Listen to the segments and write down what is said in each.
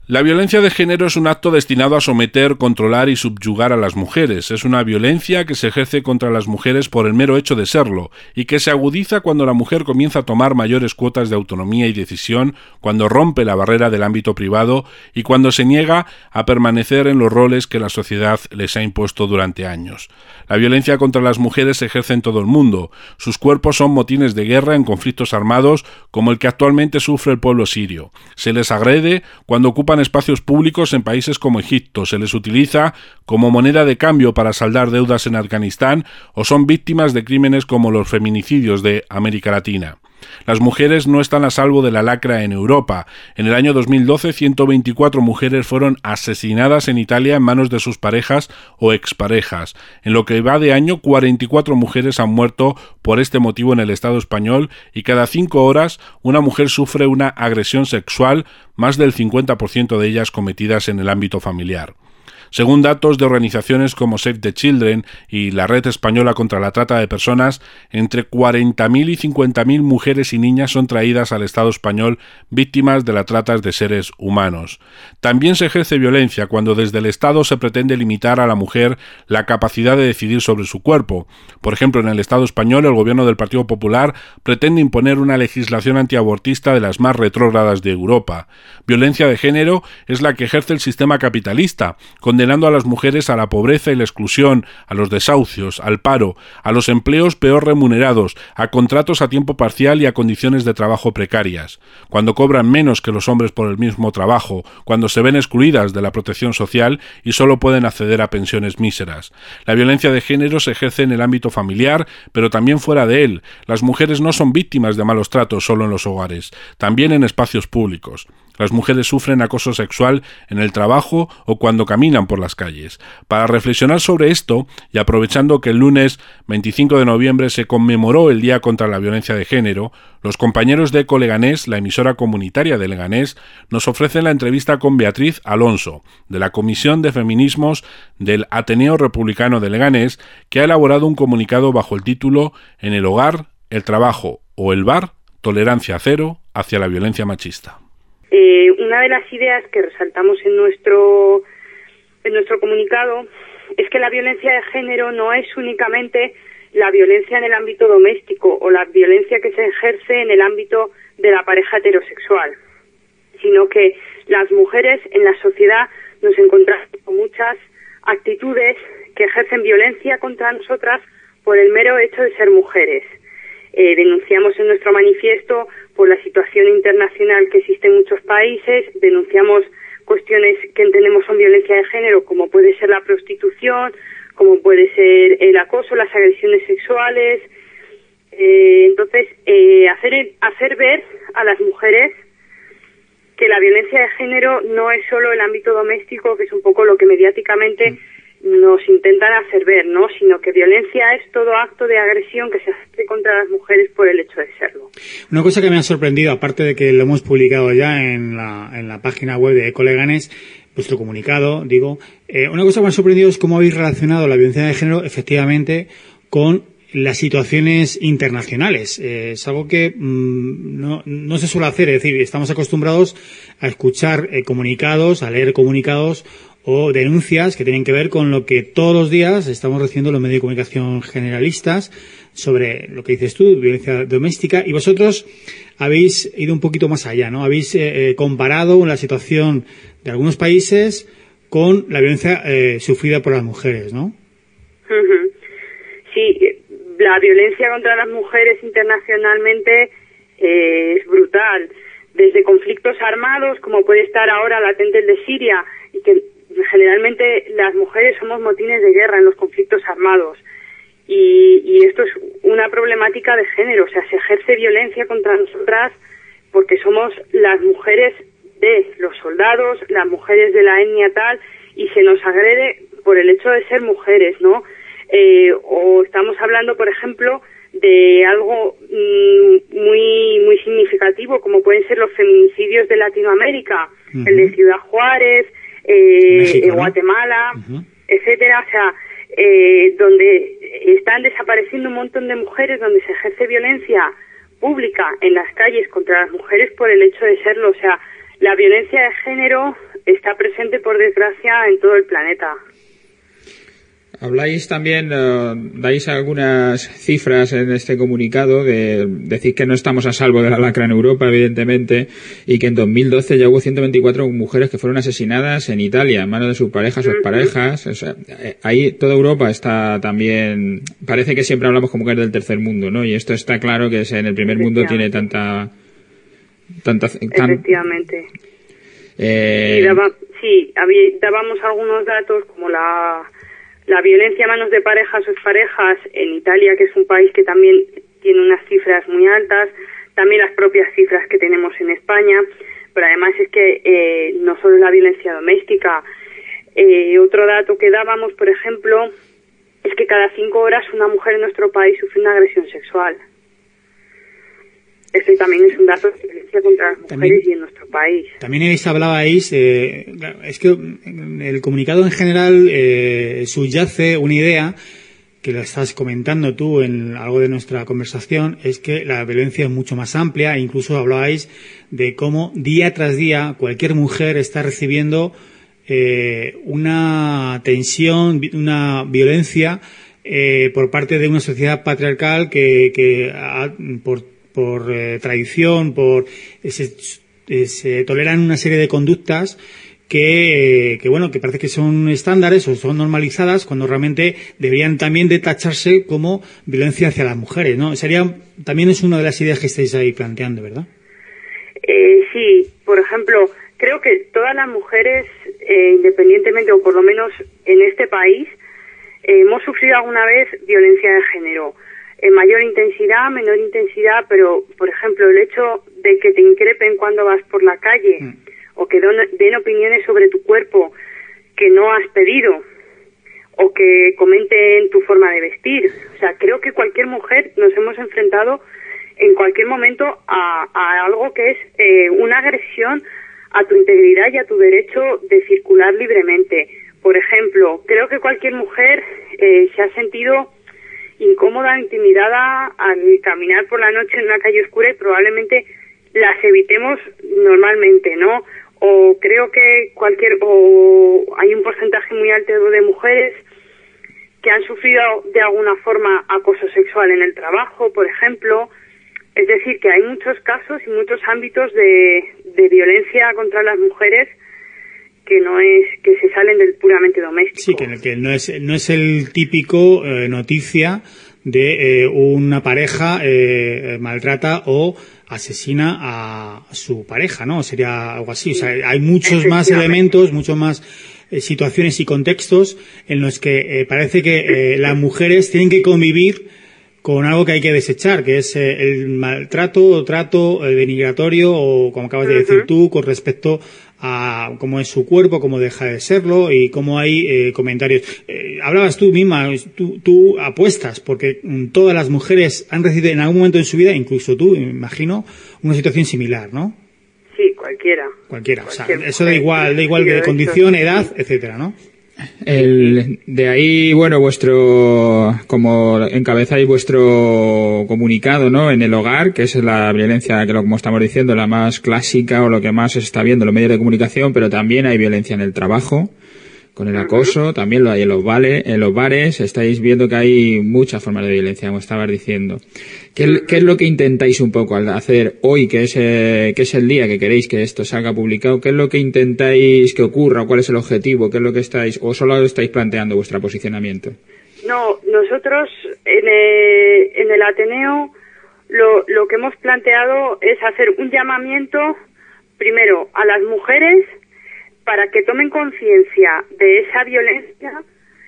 La violencia de género es un acto destinado a someter, controlar y subyugar a las mujeres. Es una violencia que se ejerce contra las mujeres por el mero hecho de serlo y que se agudiza cuando la mujer comienza a tomar mayores cuotas de autonomía y decisión, cuando rompe la barrera del ámbito privado y cuando se niega a permanecer en los roles que la sociedad les ha impuesto durante años. La violencia contra las mujeres se ejerce en todo el mundo. Sus cuerpos son motines de guerra en conflictos armados como el que actualmente sufre el pueblo sirio. Se les agrede cuando ocupan espacios públicos en países como Egipto, se les utiliza como moneda de cambio para saldar deudas en Afganistán o son víctimas de crímenes como los feminicidios de América Latina. Las mujeres no están a salvo de la lacra en Europa. En el año 2012, 124 mujeres fueron asesinadas en Italia en manos de sus parejas o exparejas. En lo que va de año, 44 mujeres han muerto por este motivo en el Estado español y cada 5 horas una mujer sufre una agresión sexual, más del 50% de ellas cometidas en el ámbito familiar. Según datos de organizaciones como Save the Children y la Red Española contra la Trata de Personas, entre 40.000 y 50.000 mujeres y niñas son traídas al Estado español víctimas de la trata de seres humanos. También se ejerce violencia cuando desde el Estado se pretende limitar a la mujer la capacidad de decidir sobre su cuerpo. Por ejemplo, en el Estado español, el gobierno del Partido Popular pretende imponer una legislación antiabortista de las más retrógradas de Europa. Violencia de género es la que ejerce el sistema capitalista, condenando a las mujeres a la pobreza y la exclusión, a los desahucios, al paro, a los empleos peor remunerados, a contratos a tiempo parcial y a condiciones de trabajo precarias. Cuando cobran menos que los hombres por el mismo trabajo, cuando se ven excluidas de la protección social y solo pueden acceder a pensiones míseras. La violencia de género se ejerce en el ámbito familiar, pero también fuera de él. Las mujeres no son víctimas de malos tratos solo en los hogares, también en espacios públicos. Las mujeres sufren acoso sexual en el trabajo o cuando caminan por las calles. Para reflexionar sobre esto, y aprovechando que el lunes 25 de noviembre se conmemoró el Día contra la Violencia de Género, los compañeros de Eco Leganés, la emisora comunitaria de Leganés, nos ofrecen la entrevista con Beatriz Alonso, de la Comisión de Feminismos del Ateneo Republicano de Leganés, que ha elaborado un comunicado bajo el título «En el hogar, el trabajo o el bar, tolerancia cero hacia la violencia machista». Una de las ideas que resaltamos en nuestro comunicado es que la violencia de género no es únicamente la violencia en el ámbito doméstico o la violencia que se ejerce en el ámbito de la pareja heterosexual, sino que las mujeres en la sociedad nos encontramos con muchas actitudes que ejercen violencia contra nosotras por el mero hecho de ser mujeres. Denunciamos en nuestro manifiesto por la situación internacional que existe en muchos países, denunciamos cuestiones que entendemos son violencia de género, como puede ser la prostitución, como puede ser el acoso, las agresiones sexuales. Entonces, hacer ver a las mujeres que la violencia de género no es solo el ámbito doméstico, que es un poco lo que mediáticamente nos intentan hacer ver, ¿no? Sino que violencia es todo acto de agresión que se hace contra las mujeres por el hecho de serlo. Una cosa que me ha sorprendido, aparte de que lo hemos publicado ya en la página web de Eco Leganés, vuestro comunicado, una cosa que me ha sorprendido es cómo habéis relacionado la violencia de género efectivamente con las situaciones internacionales. Es algo que no se suele hacer, es decir, estamos acostumbrados a escuchar comunicados, a leer comunicados o denuncias que tienen que ver con lo que todos los días estamos recibiendo los medios de comunicación generalistas sobre lo que dices tú, violencia doméstica, y vosotros habéis ido un poquito más allá, ¿no? Habéis comparado la situación de algunos países con la violencia sufrida por las mujeres, ¿no? Sí, la violencia contra las mujeres internacionalmente es brutal. Desde conflictos armados, como puede estar ahora latente el de Siria, y que generalmente las mujeres somos motines de guerra en los conflictos armados. Y esto es una problemática de género, o sea, se ejerce violencia contra nosotras porque somos las mujeres de los soldados, las mujeres de la etnia tal, y se nos agrede por el hecho de ser mujeres, ¿no? O estamos hablando, por ejemplo, de algo muy significativo, como pueden ser los feminicidios de Latinoamérica, el de Ciudad Juárez, México, ¿no? Guatemala, etcétera, o sea, donde están desapareciendo un montón de mujeres, donde se ejerce violencia pública en las calles contra las mujeres por el hecho de serlo. O sea, la violencia de género está presente, por desgracia, en todo el planeta. Habláis también, dais algunas cifras en este comunicado de decir que no estamos a salvo de la lacra en Europa, evidentemente, y que en 2012 ya hubo 124 mujeres que fueron asesinadas en Italia, en manos de sus parejas o exparejas. O sea, ahí toda Europa está también, parece que siempre hablamos como mujeres del tercer mundo, ¿no? Y esto está claro que en el primer mundo tiene tanta Efectivamente. Dábamos algunos datos como la violencia a manos de parejas o exparejas en Italia, que es un país que también tiene unas cifras muy altas, también las propias cifras que tenemos en España, pero además es que no solo la violencia doméstica. Otro dato que dábamos, por ejemplo, es que cada 5 horas una mujer en nuestro país sufre una agresión sexual. Este también es un dato de violencia contra las mujeres y en nuestro país. También hablabais, es que en el comunicado en general subyace una idea, que lo estás comentando tú en algo de nuestra conversación, es que la violencia es mucho más amplia, e incluso hablabais de cómo día tras día cualquier mujer está recibiendo una tensión, una violencia por parte de una sociedad patriarcal que por tradición, se toleran una serie de conductas que parece que son estándares o son normalizadas cuando realmente deberían también de tacharse como violencia hacia las mujeres, ¿no? También es una de las ideas que estáis ahí planteando, ¿verdad? Sí, por ejemplo, creo que todas las mujeres, independientemente, o por lo menos en este país, hemos sufrido alguna vez violencia de género. En mayor intensidad, menor intensidad, pero, por ejemplo, el hecho de que te increpen cuando vas por la calle o que den opiniones sobre tu cuerpo que no has pedido o que comenten tu forma de vestir. O sea, creo que cualquier mujer nos hemos enfrentado en cualquier momento a algo que es una agresión a tu integridad y a tu derecho de circular libremente. Por ejemplo, creo que cualquier mujer se ha sentido incómoda, intimidada al caminar por la noche en una calle oscura y probablemente las evitemos normalmente, ¿no? O creo que hay un porcentaje muy alto de mujeres que han sufrido de alguna forma acoso sexual en el trabajo, por ejemplo. Es decir, que hay muchos casos y muchos ámbitos de violencia contra las mujeres que se salen del puramente doméstico. Sí, que no es el típico noticia de una pareja maltrata o asesina a su pareja, ¿no? Sería algo así. O sea, hay muchos más elementos, muchos más situaciones y contextos en los que parece que las mujeres tienen que convivir con algo que hay que desechar, que es el maltrato o trato denigratorio, o como acabas de decir tú, con respecto a cómo es su cuerpo, cómo deja de serlo y cómo hay comentarios. Hablabas tú misma, tú apuestas porque todas las mujeres han recibido en algún momento de su vida, incluso tú, me imagino, una situación similar, ¿no? Sí, cualquiera. O sea, eso da igual de condición, edad, etcétera, ¿no? De ahí, bueno, como encabezáis vuestro comunicado, ¿no? En el hogar, que es la violencia que, como estamos diciendo, la más clásica o lo que más se está viendo en los medios de comunicación, pero también hay violencia en el trabajo, con el acoso, también lo hay en los bares, estáis viendo que hay muchas formas de violencia, como estabas diciendo. ¿Qué es lo que intentáis un poco al hacer hoy, que es el día que queréis que esto salga publicado? ¿Qué es lo que intentáis que ocurra? ¿Cuál es el objetivo? ¿Qué es lo que o solo estáis planteando vuestro posicionamiento? No, nosotros en el Ateneo lo que hemos planteado es hacer un llamamiento primero a las mujeres para que tomen conciencia de esa violencia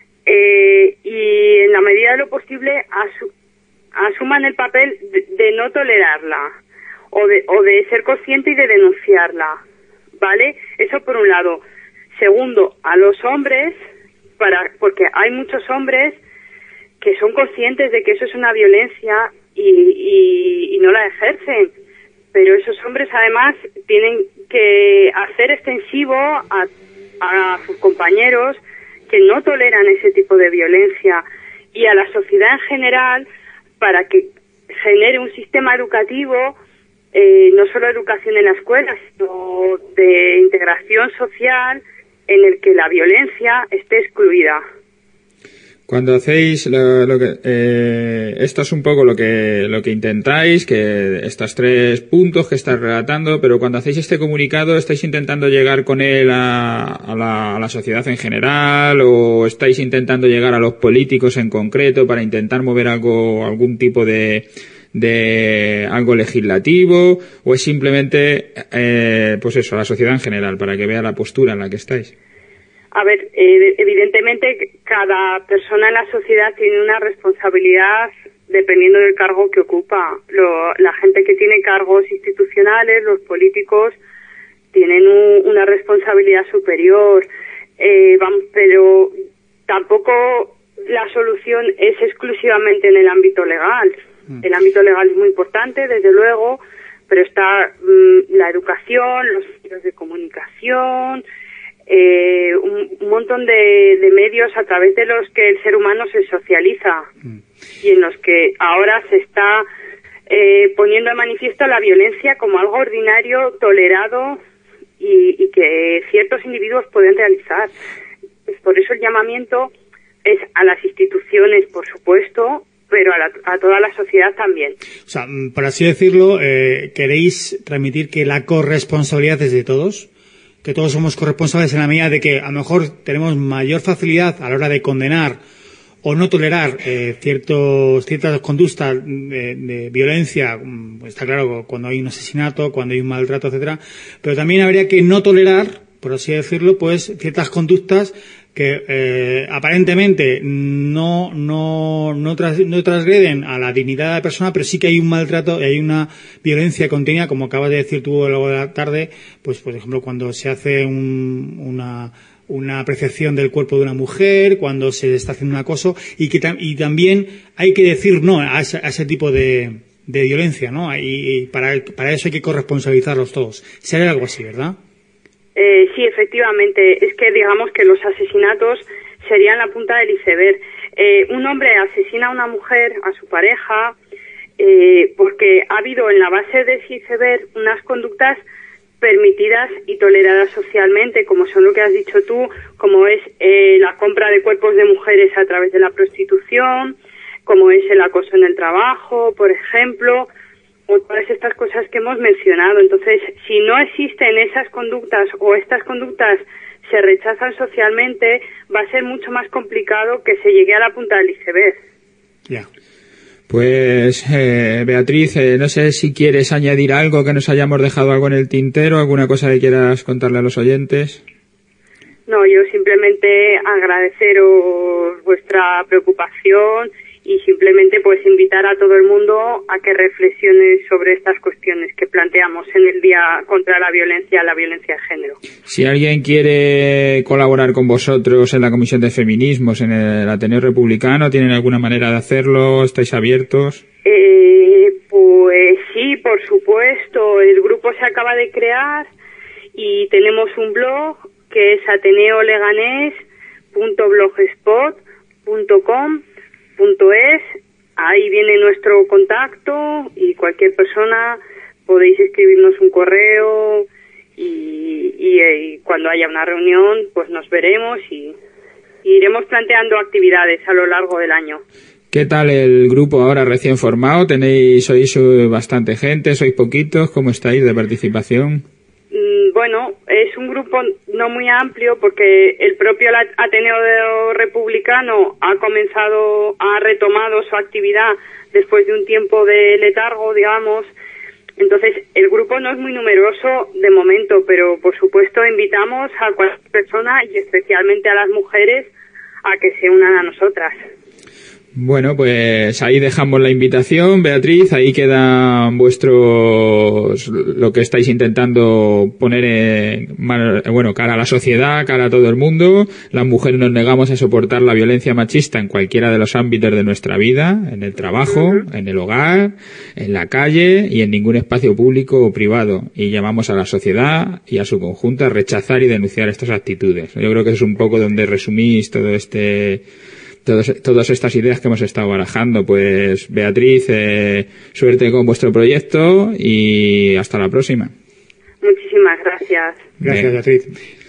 y en la medida de lo posible asuman el papel de no tolerarla o de ser consciente y de denunciarla, ¿vale? Eso por un lado. Segundo, a los hombres, porque hay muchos hombres que son conscientes de que eso es una violencia y no la ejercen, pero esos hombres además tienen que hacer extensivo a sus compañeros que no toleran ese tipo de violencia y a la sociedad en general para que genere un sistema educativo no solo educación en la escuela, sino de integración social, en el que la violencia esté excluida. Cuando hacéis esto es un poco lo que intentáis, que estos 3 puntos que estás relatando, pero cuando hacéis este comunicado, ¿estáis intentando llegar con él a la sociedad en general, o estáis intentando llegar a los políticos en concreto para intentar mover algún tipo de algo legislativo, o es simplemente pues eso, a la sociedad en general, para que vea la postura en la que estáis? A ver, evidentemente cada persona en la sociedad tiene una responsabilidad dependiendo del cargo que ocupa. La gente que tiene cargos institucionales, los políticos, tienen una responsabilidad superior. Pero tampoco la solución es exclusivamente en el ámbito legal. El ámbito legal es muy importante, desde luego, pero está la educación, los medios de comunicación, un montón de medios a través de los que el ser humano se socializa y en los que ahora se está poniendo de manifiesto la violencia como algo ordinario, tolerado y que ciertos individuos pueden realizar. Por eso el llamamiento es a las instituciones, por supuesto, pero a toda la sociedad también. O sea, por así decirlo, ¿queréis transmitir que la corresponsabilidad es de todos? Que todos somos corresponsables en la medida de que a lo mejor tenemos mayor facilidad a la hora de condenar o no tolerar ciertas conductas de violencia. Está claro, cuando hay un asesinato, cuando hay un maltrato, etcétera, pero también habría que no tolerar, por así decirlo, pues ciertas conductas que aparentemente no transgreden a la dignidad de la persona, pero sí que hay un maltrato y hay una violencia contenida, como acabas de decir tú a lo largo de la tarde, pues por ejemplo cuando se hace una apreciación del cuerpo de una mujer, cuando se está haciendo un acoso, y también hay que decir no a ese tipo de violencia, ¿no? Y para eso hay que corresponsabilizarlos todos. Sería algo así, ¿verdad? Sí, efectivamente. Es que digamos que los asesinatos serían la punta del iceberg. Un hombre asesina a una mujer, a su pareja, porque ha habido en la base de ese iceberg unas conductas permitidas y toleradas socialmente, como son lo que has dicho tú, como es la compra de cuerpos de mujeres a través de la prostitución, como es el acoso en el trabajo, por ejemplo, o todas estas cosas que hemos mencionado. Entonces, si no existen esas conductas o estas conductas se rechazan socialmente, va a ser mucho más complicado que se llegue a la punta del iceberg. Ya. Pues, Beatriz, no sé si quieres añadir algo, que nos hayamos dejado algo en el tintero, alguna cosa que quieras contarle a los oyentes. No, yo simplemente agradeceros vuestra preocupación y simplemente pues invitar a todo el mundo a que reflexione sobre estas cuestiones que planteamos en el Día contra la violencia de género. Si alguien quiere colaborar con vosotros en la Comisión de Feminismos, en el Ateneo Republicano, ¿tienen alguna manera de hacerlo? ¿Estáis abiertos? Pues sí, por supuesto. El grupo se acaba de crear y tenemos un blog que es ateneoleganés.blogspot.com.es. Ahí viene nuestro contacto y cualquier persona podéis escribirnos un correo y cuando haya una reunión pues nos veremos y iremos planteando actividades a lo largo del año. ¿Qué tal el grupo ahora recién formado? ¿Sois bastante gente? ¿Sois poquitos? ¿Cómo estáis de participación? Bueno, es un grupo no muy amplio porque el propio Ateneo Republicano ha retomado su actividad después de un tiempo de letargo, digamos. Entonces, el grupo no es muy numeroso de momento, pero por supuesto invitamos a cualquier persona y especialmente a las mujeres a que se unan a nosotras. Bueno, pues ahí dejamos la invitación, Beatriz, ahí quedan lo que estáis intentando poner cara a la sociedad, cara a todo el mundo. Las mujeres nos negamos a soportar la violencia machista en cualquiera de los ámbitos de nuestra vida, en el trabajo, en el hogar, en la calle y en ningún espacio público o privado. Y llamamos a la sociedad y a su conjunto a rechazar y denunciar estas actitudes. Yo creo que es un poco donde resumís todo este todas estas ideas que hemos estado barajando. Pues Beatriz, suerte con vuestro proyecto y hasta la próxima. Muchísimas gracias. Gracias, Beatriz.